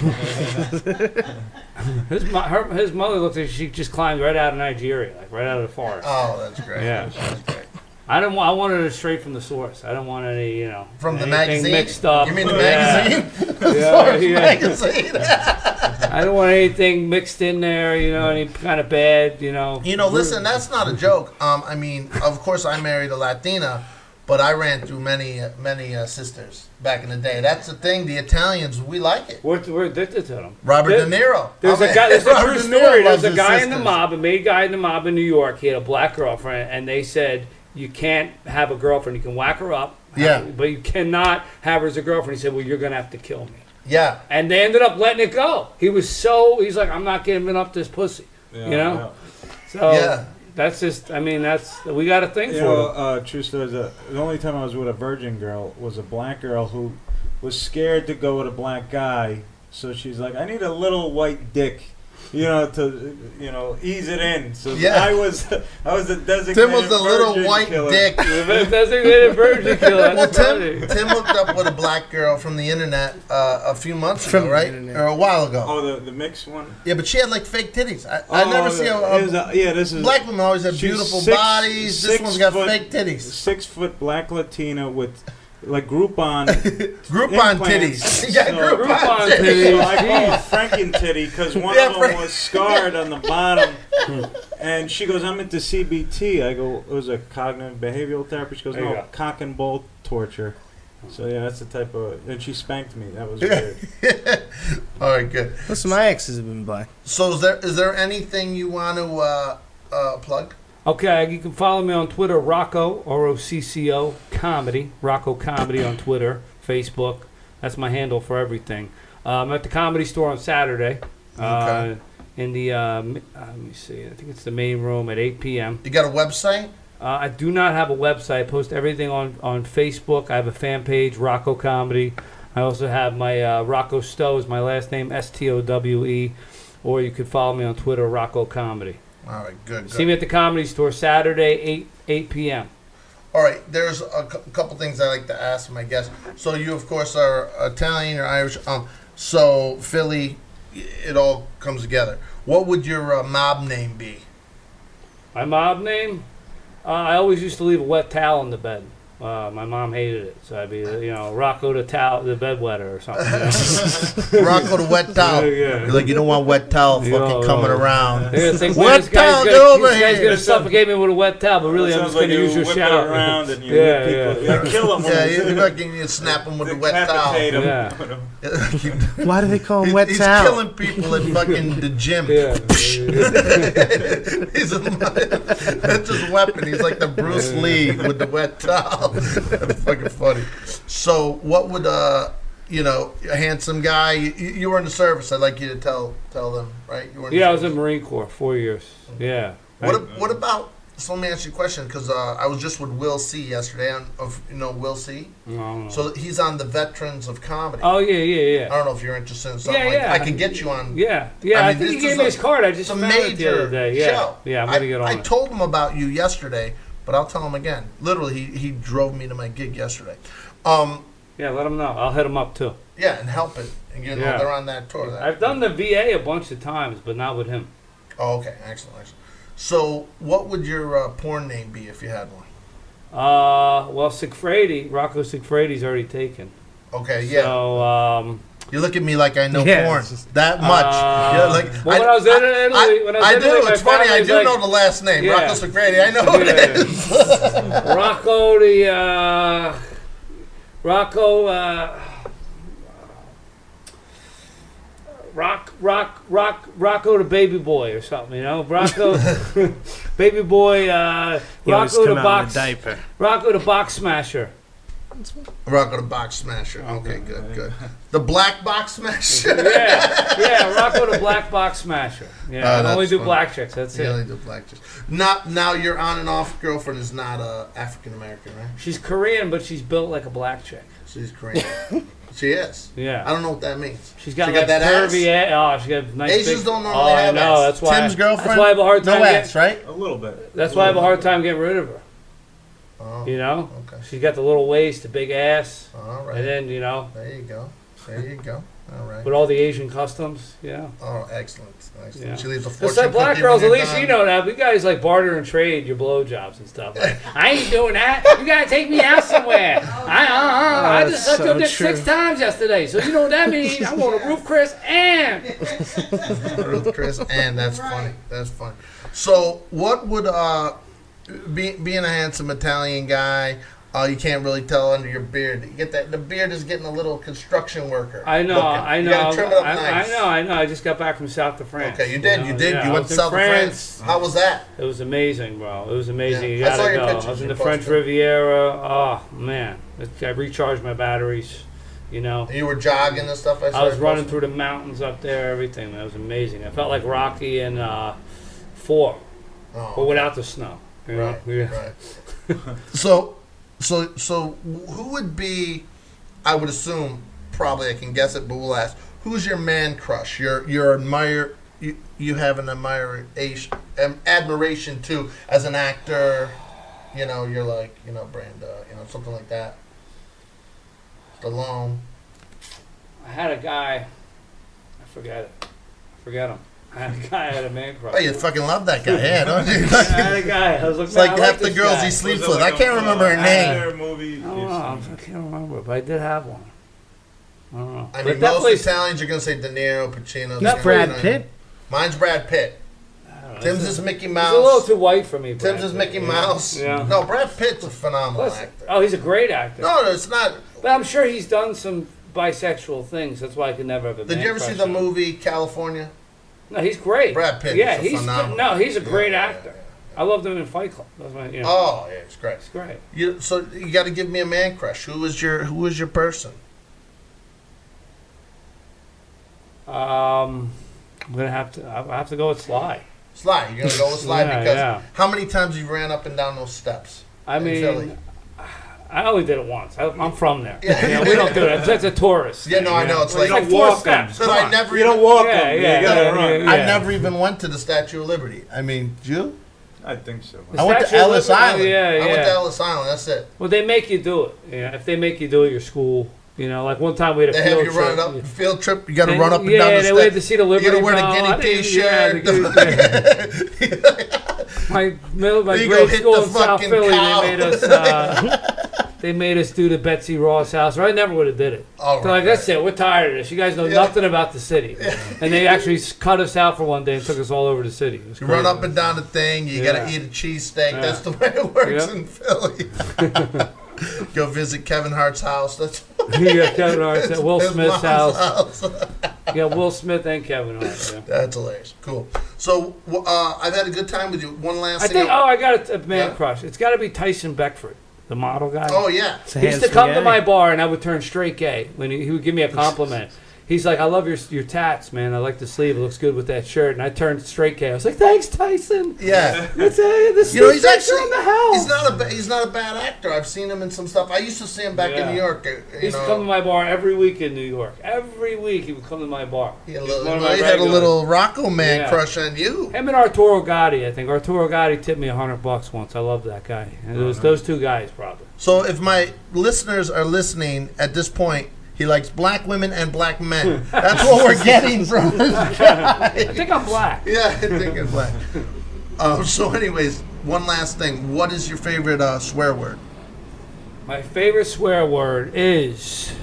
his, mo- her, his mother looks like she just climbed right out of Nigeria, like right out of the forest. Oh, that's great. Yeah. That's great. I didn't want. I wanted it straight from the source. I didn't want any, you know, From the anything magazine? mixed up. You mean the Yeah. magazine? Yeah, Source yeah. magazine. I don't want anything mixed in there. You know, any kind of bad. You know. You know, listen, that's not a joke. Um, I mean, of course, I married a Latina, but I ran through many, uh, many uh, sisters back in the day. That's the thing. The Italians, we like it. We're, we're addicted to them. Robert There- De Niro. There's I a mean, guy. There's a Robert true De Niro story. loves There's a his guy in the sisters. mob, a made guy in the mob in New York. He had a black girlfriend, and they said you can't have a girlfriend. You can whack her up, Yeah. but you cannot have her as a girlfriend. He said, "Well, you're gonna have to kill me." Yeah. And they ended up letting it go. He was so he's like, "I'm not giving up this pussy," Yeah, you know. yeah. So Yeah. that's just. I mean, that's we got a thing You for know, it. uh, true story. is that The only time I was with a virgin girl was a black girl who was scared to go with a black guy, so she's like, "I need a little white dick." You know, to you know, ease it in. So Yeah. I was, I was a designated Tim was the little virgin white killer. dick. Designated virgin killer. Well, That's Tim, funny. Tim hooked up with a black girl from the internet uh, a few months From ago, the right? internet. Or a while ago. Oh, the the mixed one. Yeah, but she had like fake titties. I, I Oh, never see a, it was a, a- yeah. This is black women always have she's beautiful six- bodies. This six one's got foot- fake titties. six foot black Latina with like Groupon. Groupon implants. titties. yeah, So- Groupon, Groupon titties. titties. So I call her Franken titty because one Yeah, of them Frank- was scarred on the bottom. And she goes, "I'm into C B T." I go, "It was a cognitive behavioral therapy." She goes, There you "No, go. cock and bull torture." So yeah, that's the type of. And she spanked me. That was weird. All right, good. Listen, my exes have been black. So is there is there anything you want to uh, uh, plug? Okay, you can follow me on Twitter, Rocco, R O C C O, Comedy, Rocco Comedy on Twitter, Facebook. That's my handle for everything. Uh, I'm at the Comedy Store on Saturday. Uh, Okay. in the, uh, mi- uh, let me see, I think it's the main room at eight p.m. You got a website? Uh, I do not have a website. I post everything on, on Facebook. I have a fan page, Rocco Comedy. I also have my uh, Rocco Stowe is my last name, S T O W E. Or you could follow me on Twitter, Rocco Comedy. All right, good. See good. me at the Comedy Store Saturday, eight p.m. All right, there's a cou- couple things I like to ask my guests. So you, of course, are Italian or Irish. Um, so Philly, it all comes together. What would your uh, mob name be? My mob name? Uh, I always used to leave a wet towel in the bed. Uh, my mom hated it, so I'd be, you know, Rocco the towel, the bedwetter or something. You know? Rocco the wet towel. Yeah, yeah. You're like, you don't want wet towel fucking Yo, coming yo. around. They're gonna think, Wet man, this guy's towel, gonna, get over this guy's here. gonna suffocate me with a wet towel, but really I'm Sounds just gonna like use you your whip shower. it around and you Yeah, hit people. yeah. You kill them. Yeah, you, you fucking you snap them with the wet towel. Decapitate 'em. Yeah. Why do they call him He's, wet he's towel? killing people at fucking the gym. Yeah. He's a, that's his weapon. He's like the Bruce Lee with the wet towel. That's fucking funny. So, what would uh, you know, a handsome guy? You, you were in the service. I'd like you to tell tell them, right? You were. In the Yeah, I was in service. Marine Corps, four years. Yeah. What a- What about? So let me ask you a question because uh, I was just with Will C yesterday. On, of you know Will C. No. So he's on the Veterans of Comedy. Oh yeah, yeah, I yeah. don't know if you're interested in something Yeah, like yeah. I could get you on. Yeah, yeah. I I, mean, think he this gave is me a- his card. I just It's a found it the other major day. Yeah, show. yeah. I'm I, gonna get on I it. told him about you yesterday, but I'll tell him again. Literally, he, he drove me to my gig yesterday. Um, Yeah, let him know. I'll hit him up too. yeah, and help it. And, you know, Yeah. they're on that tour. That, I've done the V A a bunch of times, but not with him. Oh, okay, excellent, excellent. So, what would your uh, porn name be if you had one? Uh, well, Sigfredi, Rocco Sigfredi's already taken. Okay, yeah. So, um, You look at me like I know Yeah, porn it's just- that much. Uh, yeah, like well, when I was in Italy- I, when I was I in do. Italy, my It's funny. I family's do like- know the last name, Yeah. Rocco Sigrady. I know who it Yeah. is. Rocco the uh, Rocco uh, Rock Rock Rock Rocco the baby boy or something, you know, Rocco baby boy uh, He always Rocco the come out in a box diaper. Rocco the box smasher. Rocco the Box Smasher. Okay, good, good. The Black Box Smasher. Yeah, yeah, Rocco the black box smasher. Yeah, Oh, I only that's do funny. black chicks. That's Yeah, it. they do black chicks. Not now. Your on and off girlfriend is not uh, African American, right? She's Korean, but she's built like a black chick. She's Korean. She is. Yeah. I don't know what that means. She's got she like got that ass? curvy ass. Oh, she got nice. Asians big, don't normally oh, have I know. ass. That's why. Tim's girlfriend. That's why I have a hard time. No getting, ass, right? A little bit. That's why I have a hard time getting rid of her. Oh, You know, okay. she's got the little waist, the big ass, All and right. then you know, There you go. There you go. All right. with all the Asian customs. Yeah. Oh, excellent. Excellent. Yeah. She leaves a It's fortune like black cookie girls, when at you're least you done. know that. We guys like barter and trade your blowjobs and stuff. Like, I ain't doing that. You gotta take me out somewhere. I, uh, uh, I just sucked so your dick true. six times yesterday. So you know what that means? I want a roof, Chris, and Ruth Chris, and that's funny. That's funny. So, what would uh, be, being a handsome Italian guy? Uh, you can't really tell under your beard. You get that? The beard is getting a little construction worker. I know, looking. I You know, gotta trim it up I, nice. I know, I know. I just got back from south of France. Okay, you did. know? You did. Yeah, you I went was to in south of France. How was that? It was amazing, bro. It was amazing. Yeah. You I gotta saw your go. pictures I was in you the French posted. Riviera. Oh man, I recharged my batteries. You know, You were jogging and stuff. I, saw I was you running posting. through the mountains up there. Everything. That was amazing. I felt like Rocky in uh, Four, Oh, but without the snow. You know? right, Yeah. right. so, so, so, who would be? I would assume, probably I can guess it, but we'll ask. Who's your man crush? Your your admire. You, you have an admiration, um, admiration too as an actor. You know, you're like you know Branda. You know something like that. Stallone. I had a guy. I forget it. I forget him. I had a guy. I had a man crush. Oh, you fucking love that guy, yeah, don't you? I had a guy. I was like, It's like man, I half the this girls guy. he sleeps Was it with. like I can't a- remember her uh, name. actor, movie? I don't know. I can't remember, but I did have one. I don't know. I But mean, definitely- most Italians you're gonna say De Niro, Pacino. He's Tarantino. Brad Pitt. Mine's Brad Pitt. I don't know. Tim's He's is a- Mickey He's a little Mouse. too white for me. Brad Tim's is Pitt, Mickey you know? Mouse. Yeah. No, Brad Pitt's a phenomenal Plus- actor. oh, he's a great actor. No, no, it's not. But I'm sure he's done some bisexual things. That's why I could never have a Did man you ever see crush the on him. movie California? No, he's great. Brad Pitt Yeah, is a he's phenomenal. no, he's a great Yeah, actor. yeah, I loved him in Fight Club. That's my, you know, Oh, yeah, it's great. it's great. You, so you got to give me a man crush. Who is your Who is your person? Um, I'm gonna have to. I have to go with Sly. Sly. You're gonna go with Sly Yeah, because yeah. how many times you ran up and down those steps? I in mean, Philly? I only did it once. I, I'm from there. Yeah. You know, we don't do it. That's a tourist. Yeah, no, I know. It's It's like, like don't four walk 'em. steps. But Come I on. never You even, don't walk Yeah, them. yeah, you gotta yeah, run. yeah. I never even went to the Statue of Liberty. I mean, did you? I think so. The I went to Statue of Ellis Liberty- Island. Yeah, I went yeah. to Ellis Island. That's it. Well, they make you do it. Yeah, if they make you do it, your school. You know, like one time we had a They field have you trip. run it up field trip. You got to And- run up and yeah, down the they steps. waited to see the Liberty You got to wear Bell. I the Guinea didn't- pig yeah, shirt. the My middle, my You go grade hit school the in South fucking Philly, cow. they made us. Uh, they made us do the Betsy Ross house, or I never would have did it. All They're like, right, that's it. We're tired of this. You guys know Yeah. nothing about the city. And they actually s- cut us out for one day and took us all over the city. It was You run crazy. up and down the thing. You Yeah. got to eat a cheesesteak. Yeah. That's the way it works Yep. in Philly. Go visit Kevin Hart's house. That's Yeah, Kevin Hart at Will his Smith's mom's house. Yeah, Will Smith and Kevin Hart. Yeah. That's hilarious. Cool. So uh, I've had a good time with you. One last I thing. think. Oh, I got a, a man Yeah. crush. It's got to be Tyson Beckford, the model guy. Oh, yeah. It's a He used to handsome come to guy. my bar and I would turn straight gay when he, he would give me a compliment. He's like, I love your your tats, man. I like the sleeve. It looks good with that shirt. And I turned straight gay. I was like, thanks, Tyson. Yeah. It's, uh, the You know, he's sleeves actually are in the house. he's not a ba- he's not a bad actor. I've seen him in some stuff. I used to see him back Yeah. in New York. uh, You He used know, to come to my bar every week in New York. Every week he would come to my bar. he had a He was little, one of my he had a regulars. little Rocco man Yeah. crush on you. Him and Arturo Gotti, I think. Arturo Gotti tipped me a hundred bucks once. I love that guy. And it was those two guys, probably. So if my listeners are listening at this point, he likes black women and black men. That's what we're getting from this guy. I think I'm black. Yeah, I think it's black. Um, so, anyways, one last thing. What is your favorite uh, swear word? My favorite swear word is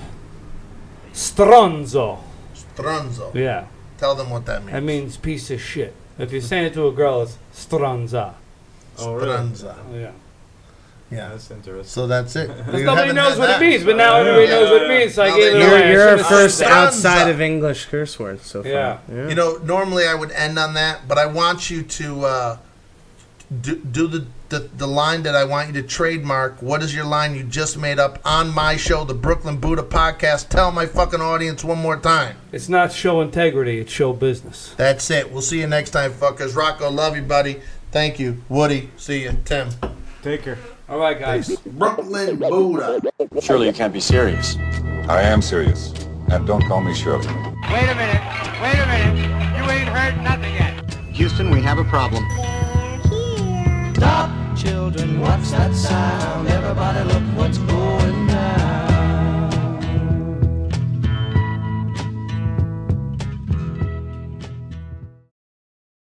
stronzo. Stronzo. Yeah, Tell them what that means. that means piece of shit. If you're saying it to a girl, it's stronza. Oh, really? Stronzo. Yeah. Yeah. That's interesting. So that's it. Because You nobody haven't knows had what that. it means, but now everybody yeah, knows what it yeah. means. So I Now gave they it know. away. You're, I you're our shouldn't have first said that. outside of English curse word so far. Yeah. You know, normally I would end on that, but I want you to uh, do, do the, the the line that I want you to trademark. What is your line you just made up on my show, the Brooklyn Buddha Podcast? Tell my fucking audience one more time. It's not show integrity, it's show business. That's it. We'll see you next time, fuckers. Rocco, love you, buddy. Thank you. Woody, see you. Tim. Take care. All right, guys. Brooklyn Buddha. Surely you can't be serious. I am serious. And don't call me Shirley. Wait a minute. Wait a minute. You ain't heard nothing yet. Houston, we have a problem. Stop, children, what's that sound? Everybody look what's going down.